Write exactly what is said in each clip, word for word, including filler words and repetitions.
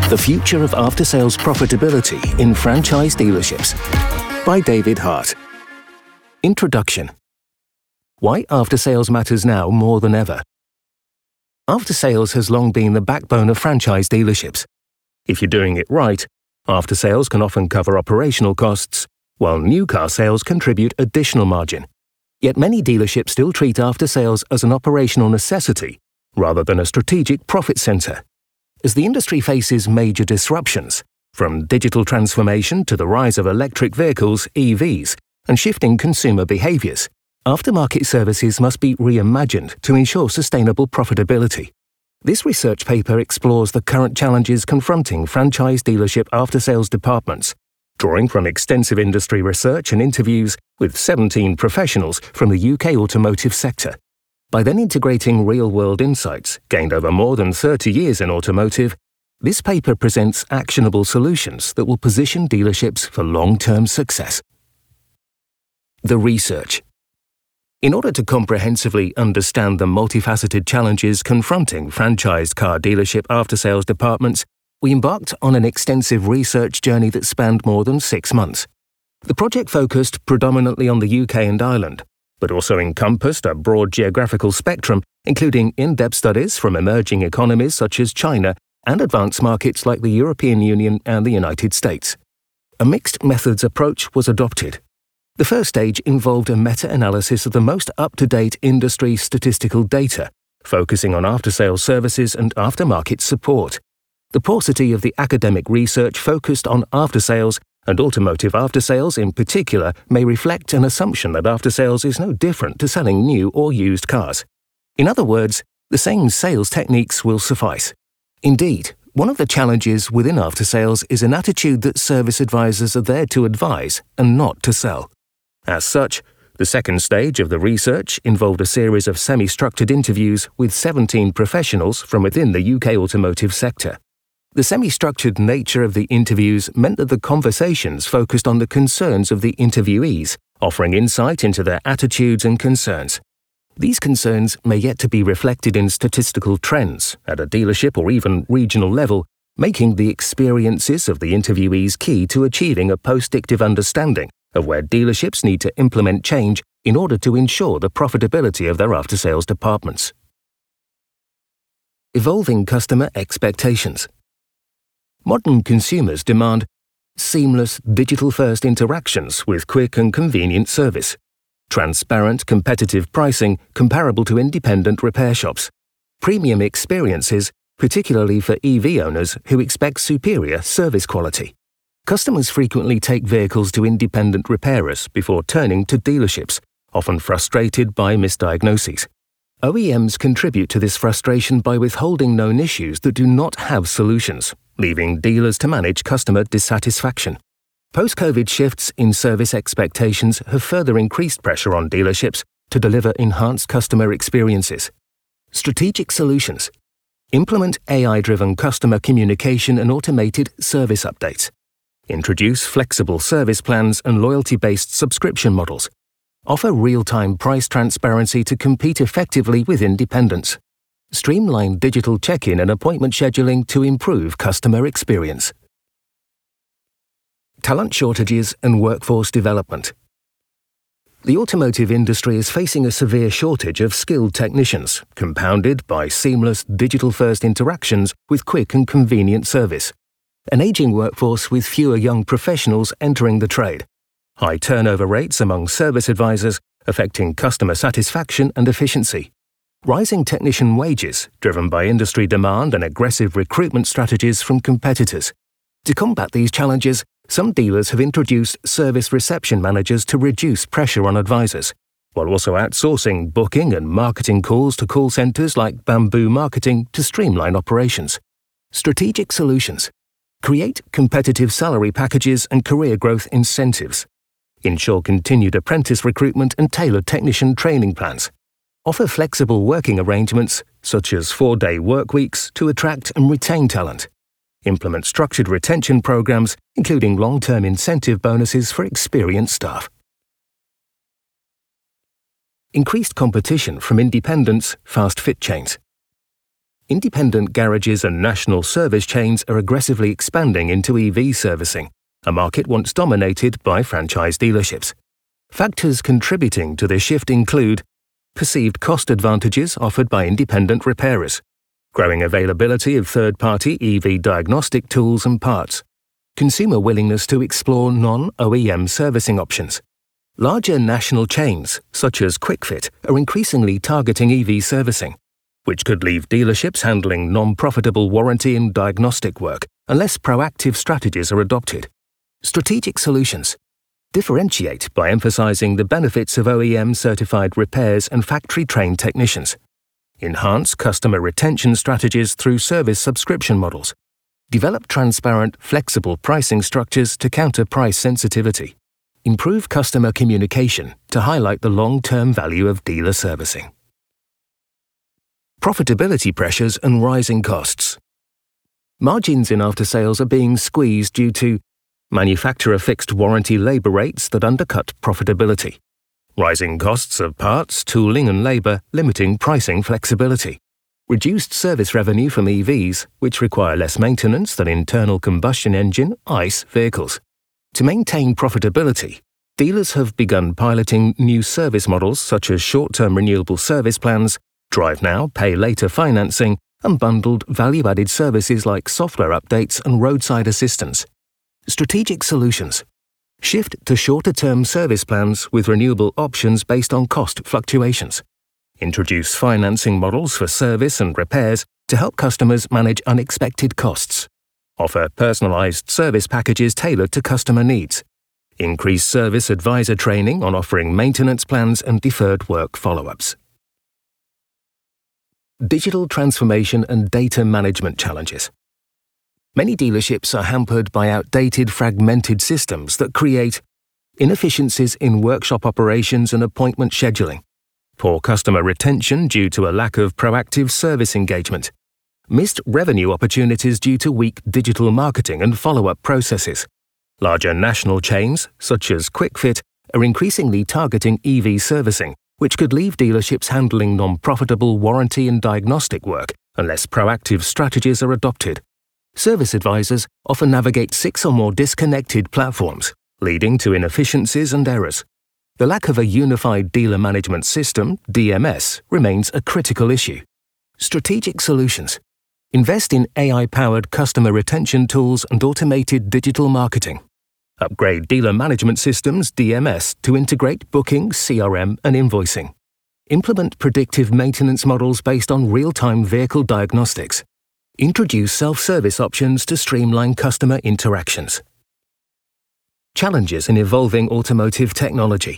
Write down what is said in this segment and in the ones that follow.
The Future of After-Sales Profitability in Franchise Dealerships by David Hart. Introduction. Why after-sales matters now more than ever. After-sales has long been the backbone of franchise dealerships. If you're doing it right, after-sales can often cover operational costs, while new car sales contribute additional margin. Yet many dealerships still treat after-sales as an operational necessity rather than a strategic profit center. As the industry faces major disruptions, from digital transformation to the rise of electric vehicles, E Vs, and shifting consumer behaviors, aftermarket services must be reimagined to ensure sustainable profitability. This research paper explores the current challenges confronting franchise dealership after-sales departments, drawing from extensive industry research and interviews with seventeen professionals from the U K automotive sector. By then integrating real-world insights gained over more than thirty years in automotive, this paper presents actionable solutions that will position dealerships for long-term success. The research. In order to comprehensively understand the multifaceted challenges confronting franchised car dealership after-sales departments, we embarked on an extensive research journey that spanned more than six months. The project focused predominantly on the U K and Ireland, but also encompassed a broad geographical spectrum, including in-depth studies from emerging economies such as China and advanced markets like the European Union and the United States. A mixed methods approach was adopted. The first stage involved a meta-analysis of the most up-to-date industry statistical data, focusing on after-sales services and aftermarket support. The paucity of the academic research focused on after-sales, and automotive after-sales in particular may reflect an assumption that after-sales is no different to selling new or used cars. In other words, the same sales techniques will suffice. Indeed, one of the challenges within after-sales is an attitude that service advisors are there to advise and not to sell. As such, the second stage of the research involved a series of semi-structured interviews with seventeen professionals from within the U K automotive sector. The semi-structured nature of the interviews meant that the conversations focused on the concerns of the interviewees, offering insight into their attitudes and concerns. These concerns may yet to be reflected in statistical trends at a dealership or even regional level, making the experiences of the interviewees key to achieving a post-dictive understanding of where dealerships need to implement change in order to ensure the profitability of their after-sales departments. Evolving customer expectations. Modern consumers demand seamless, digital-first interactions with quick and convenient service, transparent, competitive pricing comparable to independent repair shops, premium experiences, particularly for E V owners who expect superior service quality. Customers frequently take vehicles to independent repairers before turning to dealerships, often frustrated by misdiagnoses. O E Ms contribute to this frustration by withholding known issues that do not have solutions, leaving dealers to manage customer dissatisfaction. Post-COVID shifts in service expectations have further increased pressure on dealerships to deliver enhanced customer experiences. Strategic solutions. Implement A I-driven customer communication and automated service updates. Introduce flexible service plans and loyalty-based subscription models. Offer real-time price transparency to compete effectively with independents. Streamline digital check-in and appointment scheduling to improve customer experience. Talent shortages and workforce development. The automotive industry is facing a severe shortage of skilled technicians, compounded by seamless digital-first interactions with quick and convenient service. An aging workforce with fewer young professionals entering the trade. High turnover rates among service advisors affecting customer satisfaction and efficiency. Rising technician wages driven by industry demand and aggressive recruitment strategies from competitors. To combat these challenges, some dealers have introduced service reception managers to reduce pressure on advisors, while also outsourcing booking and marketing calls to call centers like Bamboo Marketing to streamline operations. Strategic solutions. Create competitive salary packages and career growth incentives. Ensure continued apprentice recruitment and tailored technician training plans. Offer flexible working arrangements, such as four-day work weeks, to attract and retain talent. Implement structured retention programs, including long-term incentive bonuses for experienced staff. Increased competition from independents, fast fit chains. Independent garages and national service chains are aggressively expanding into E V servicing, a market once dominated by franchise dealerships. Factors contributing to this shift include perceived cost advantages offered by independent repairers, growing availability of third-party E V diagnostic tools and parts, consumer willingness to explore non-O E M servicing options. Larger national chains, such as QuickFit, are increasingly targeting E V servicing, which could leave dealerships handling non-profitable warranty and diagnostic work unless proactive strategies are adopted. Strategic solutions differentiate by emphasizing the benefits of O E M-certified repairs and factory-trained technicians. Enhance customer retention strategies through service subscription models. Develop transparent, flexible pricing structures to counter price sensitivity. Improve customer communication to highlight the long-term value of dealer servicing. Profitability pressures and rising costs. Margins in after-sales are being squeezed due to manufacturer fixed warranty labor rates that undercut profitability, rising costs of parts, tooling and labor limiting pricing flexibility, reduced service revenue from E Vs, which require less maintenance than internal combustion engine ICE vehicles. To maintain profitability, dealers have begun piloting new service models such as short-term renewable service plans, drive now, pay later financing, and bundled value-added services like software updates and roadside assistance. Strategic solutions shift to shorter-term service plans with renewable options based on cost fluctuations. Introduce financing models for service and repairs to help customers manage unexpected costs. Offer personalized service packages tailored to customer needs. Increase service advisor training on offering maintenance plans and deferred work follow-ups. Digital transformation and data management challenges. Many dealerships are hampered by outdated, fragmented systems that create inefficiencies in workshop operations and appointment scheduling, poor customer retention due to a lack of proactive service engagement, missed revenue opportunities due to weak digital marketing and follow-up processes. Larger national chains, such as QuickFit, are increasingly targeting E V servicing, which could leave dealerships handling non-profitable warranty and diagnostic work unless proactive strategies are adopted. Service advisors often navigate six or more disconnected platforms, leading to inefficiencies and errors. The lack of a unified dealer management system, D M S, remains a critical issue. Strategic solutions invest in A I-powered customer retention tools and automated digital marketing. Upgrade dealer management systems, D M S, to integrate booking, C R M, and invoicing. Implement predictive maintenance models based on real-time vehicle diagnostics. Introduce self-service options to streamline customer interactions. Challenges in evolving automotive technology.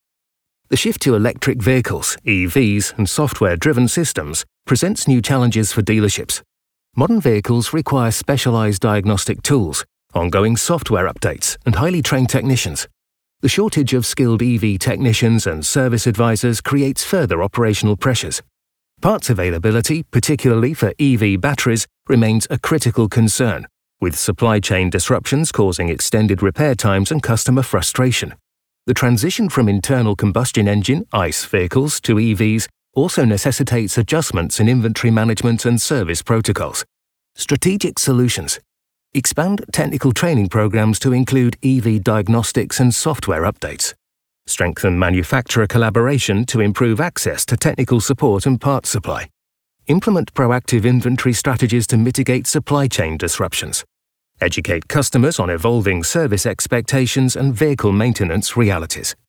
The shift to electric vehicles, E Vs, and software-driven systems presents new challenges for dealerships. Modern vehicles require specialized diagnostic tools, ongoing software updates, and highly trained technicians. The shortage of skilled E V technicians and service advisors creates further operational pressures. Parts availability, particularly for E V batteries, remains a critical concern, with supply chain disruptions causing extended repair times and customer frustration. The transition from internal combustion engine ICE vehicles to E Vs also necessitates adjustments in inventory management and service protocols. Strategic solutions expand technical training programs to include E V diagnostics and software updates. Strengthen manufacturer collaboration to improve access to technical support and parts supply. Implement proactive inventory strategies to mitigate supply chain disruptions. Educate customers on evolving service expectations and vehicle maintenance realities.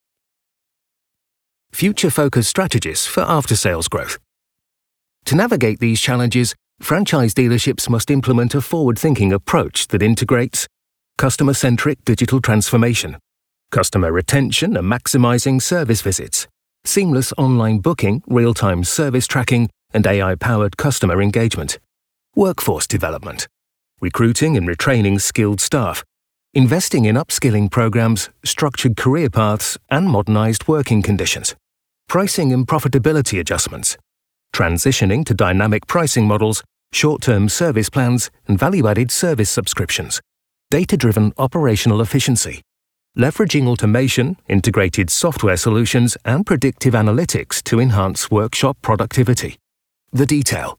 Future-focused strategies for after-sales growth. To navigate these challenges, franchise dealerships must implement a forward-thinking approach that integrates customer-centric digital transformation, customer retention and maximizing service visits, seamless online booking, real-time service tracking, and A I-powered customer engagement, workforce development, recruiting and retraining skilled staff, investing in upskilling programs, structured career paths, and modernized working conditions, pricing and profitability adjustments, transitioning to dynamic pricing models, short-term service plans, and value-added service subscriptions, data-driven operational efficiency, leveraging automation, integrated software solutions, and predictive analytics to enhance workshop productivity. The detail.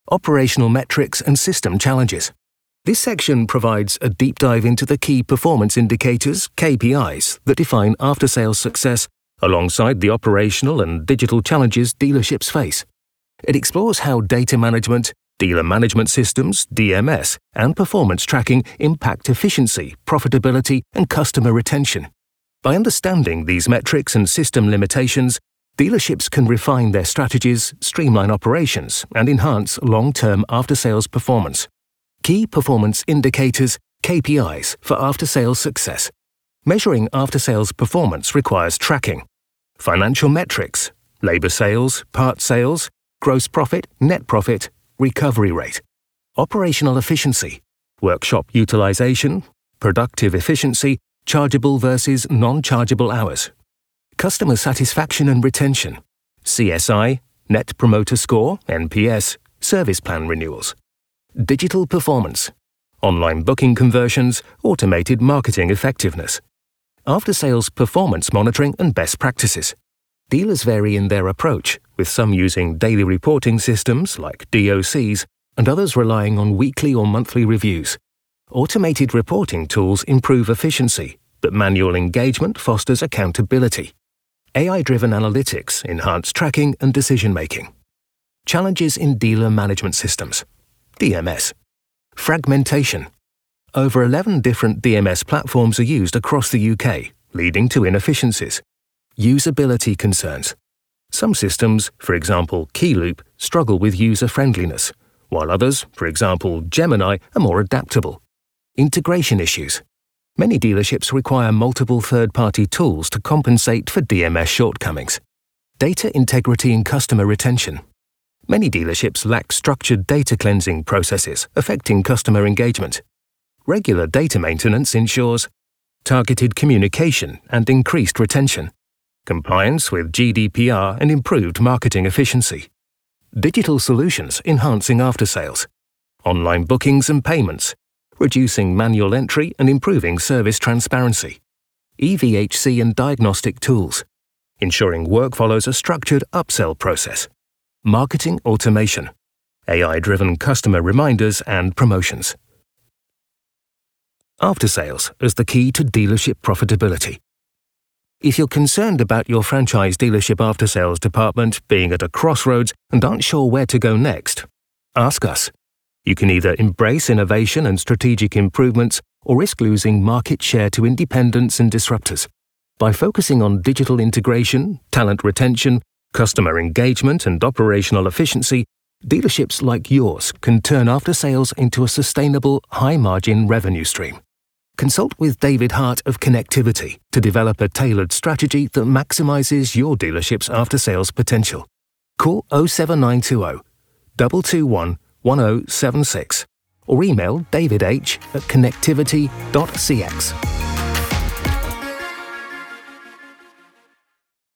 Operational metrics and system challenges. This section provides a deep dive into the key performance indicators, K P Is, that define after-sales success alongside the operational and digital challenges dealerships face. It explores how data management, dealer management systems, D M S, and performance tracking impact efficiency, profitability, and customer retention. By understanding these metrics and system limitations, dealerships can refine their strategies, streamline operations, and enhance long-term after-sales performance. Key performance indicators, K P Is, for after-sales success. Measuring after-sales performance requires tracking. Financial metrics, labor sales, parts sales, gross profit, net profit, recovery rate. Operational efficiency, workshop utilization, productive efficiency, chargeable versus non-chargeable hours. Customer satisfaction and retention, C S I, Net Promoter Score, N P S, service plan renewals. Digital performance, online booking conversions, automated marketing effectiveness. After-sales performance monitoring and best practices. Dealers vary in their approach, with some using daily reporting systems like D O Cs and others relying on weekly or monthly reviews. Automated reporting tools improve efficiency, but manual engagement fosters accountability. A I-driven analytics enhance tracking and decision-making. Challenges in dealer management systems. D M S. Fragmentation. Over eleven different D M S platforms are used across the U K, leading to inefficiencies. Usability concerns. Some systems, for example Keyloop, struggle with user-friendliness, while others, for example Gemini, are more adaptable. Integration issues. Many dealerships require multiple third-party tools to compensate for D M S shortcomings. Data integrity and customer retention. Many dealerships lack structured data cleansing processes, affecting customer engagement. Regular data maintenance ensures targeted communication and increased retention, compliance with G D P R and improved marketing efficiency. Digital solutions enhancing after-sales. Online bookings and payments, reducing manual entry and improving service transparency. E V H C and diagnostic tools, ensuring work follows a structured upsell process. Marketing automation, A I-driven customer reminders and promotions. After-sales as the key to dealership profitability. If you're concerned about your franchise dealership after-sales department being at a crossroads and aren't sure where to go next, ask us. You can either embrace innovation and strategic improvements or risk losing market share to independents and disruptors. By focusing on digital integration, talent retention, customer engagement, and operational efficiency, dealerships like yours can turn after-sales into a sustainable, high-margin revenue stream. Consult with David Hart of Connectivity to develop a tailored strategy that maximizes your dealership's after-sales potential. Call oh seven nine two oh, two two one, one oh seven six or email davidh at connectivity dot c x.